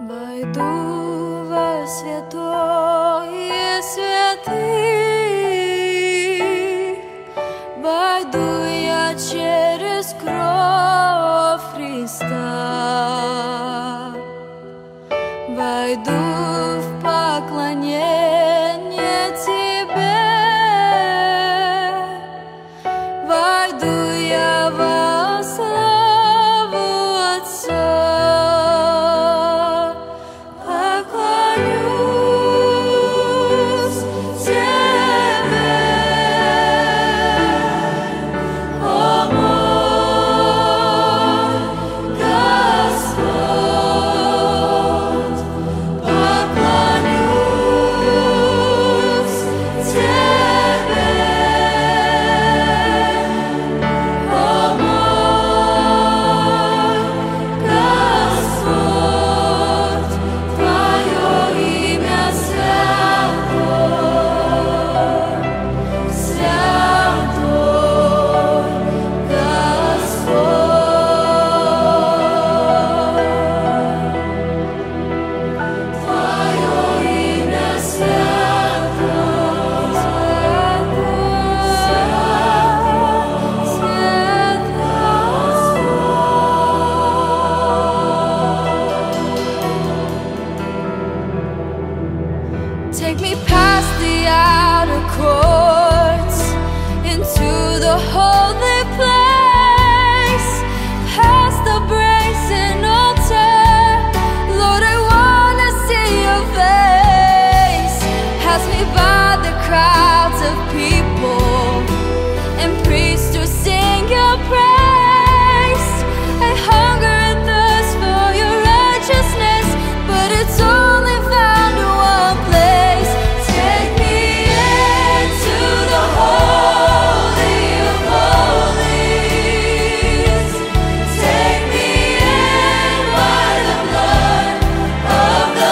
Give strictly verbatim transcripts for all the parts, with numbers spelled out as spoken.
Войду во святое святых, войду я через кровь Христа, войду в поклонение Тебе, войду я во славу Отца. Take me past the outer courts into the holy place, past the brazen altar. Lord, I wanna see your face. Pass me by the crowds of people and priests who sing your praise. I hunger and thirst for your righteousness, but it's only found in one place. Take me into the holy of holies. Take me in by the blood of the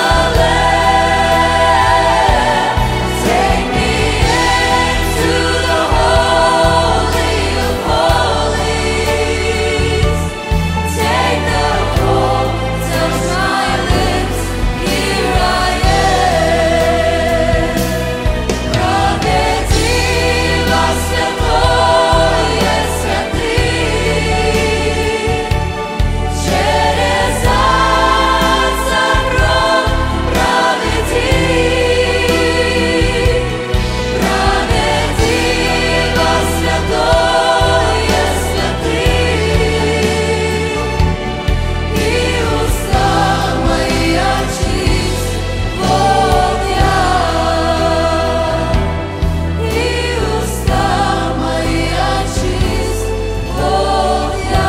Lamb. Take me into the holy of holies. Take the whole, touch my lips, here I am. Provedi во святое святых, через Отца кровь проведи, проведи во святое святых, и уста мои очисть, вот я, и уста мои очисть, вот я.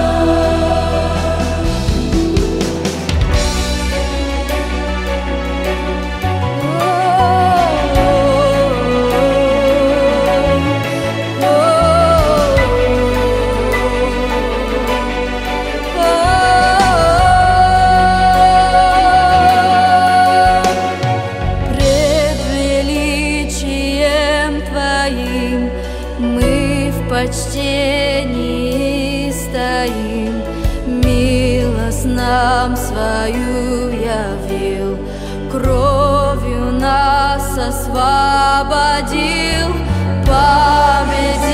Пред величием Твоим мы в почтении стоим. Милость нам свою явил, кровью нас освободил, память